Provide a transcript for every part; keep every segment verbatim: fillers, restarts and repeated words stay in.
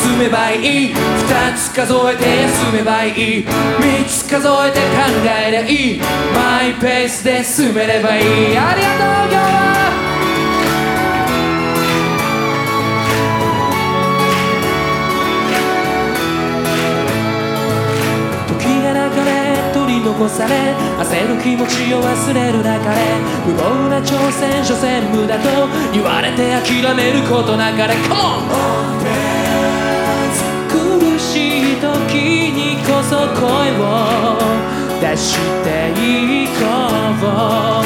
進めばいい。二つ数えて進めばいい。三つ数えて考えりゃいい。マイペースで進めればいい。ありがとう。今日は残され焦る気持ちを忘れる中で無謀な挑戦所詮無だと言われて諦めることなかれ Come on! 苦しい時にこそ声を出していこう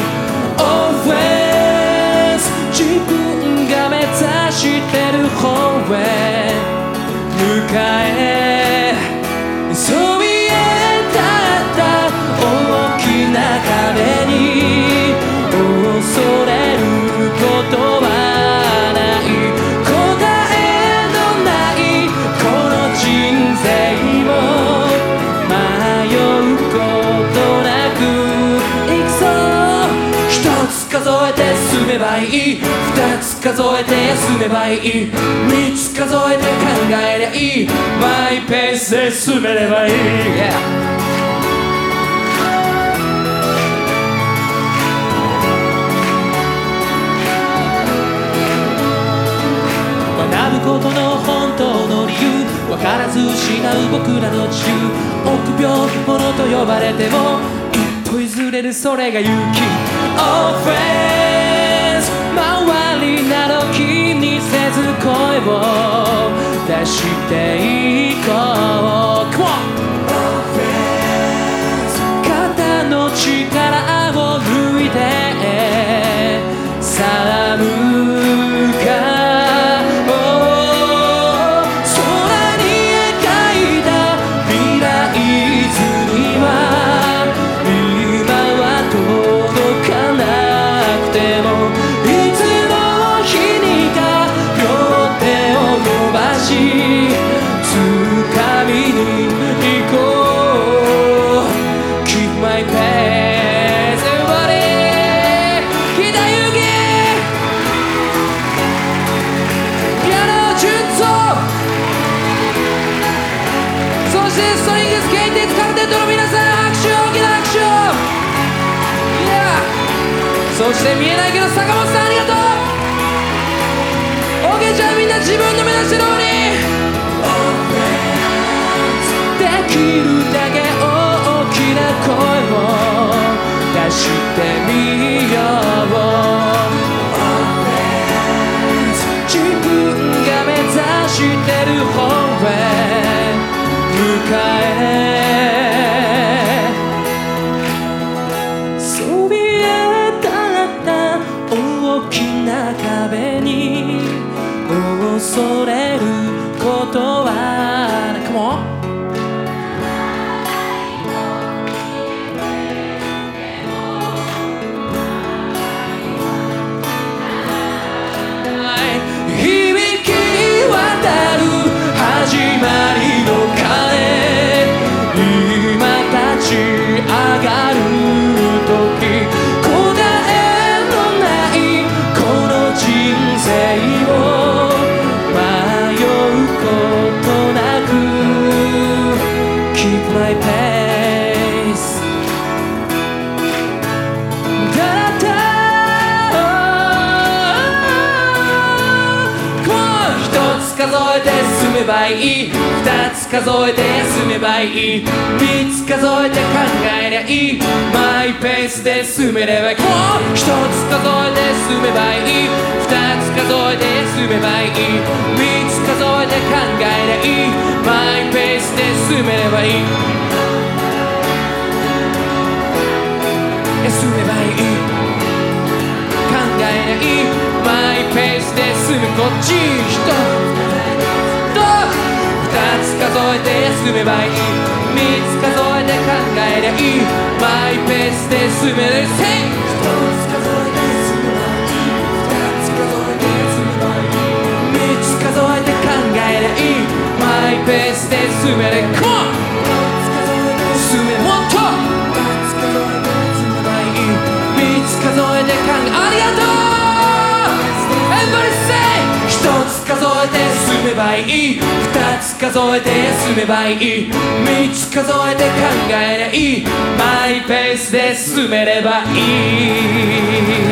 Always 自分が目指してる方へ向かえそう壁に恐れることはない答えのないこの人生を迷うことなくいくぞ一つ数えて進めばいい二つ数えて休めばいい三つ数えて考えりゃいいマイペースで進めればいい、yeah.学ぶことの本当の理由分からず失う僕らの自由臆病者と呼ばれても一歩譲れるそれが勇気 Always 周りなど気にせず声を出していこう Come on! Always 肩の力を抜いてさあ向かうそして見えないけど坂本さんありがとう OK じゃあみんな自分の目指してるようにできるだけ大きな声を出してみよう自分が目指してる方へ向かえ大きな壁に恐れることはない Come on! 響き渡る始まりの鐘今立ち上がる時My pace だった一つ数えて進めばいい二つ数えて休めばいい三つ数えて考えりゃいいマイペースで進めればいい一つ数えて進めばいい二つ数えて休めばいい三つ数えて考えりゃいいマイペースで進めればいい休めばいい考えりゃいいマイペースで進むこっち一つと二つ数えて休めばいい三つ数えて考えりゃいいマイペースで進めるせい一つ数えて進めばいい二つ数えて休めばいい三つ数えて考えりゃいいマイペースで進める Come on! 進めもっと数えて考えありがとう Everybody say 一つ数えて進めばばいい、二つ数えて休めばいい、三つ数えて考えりゃいい、マイペースで進めればいい。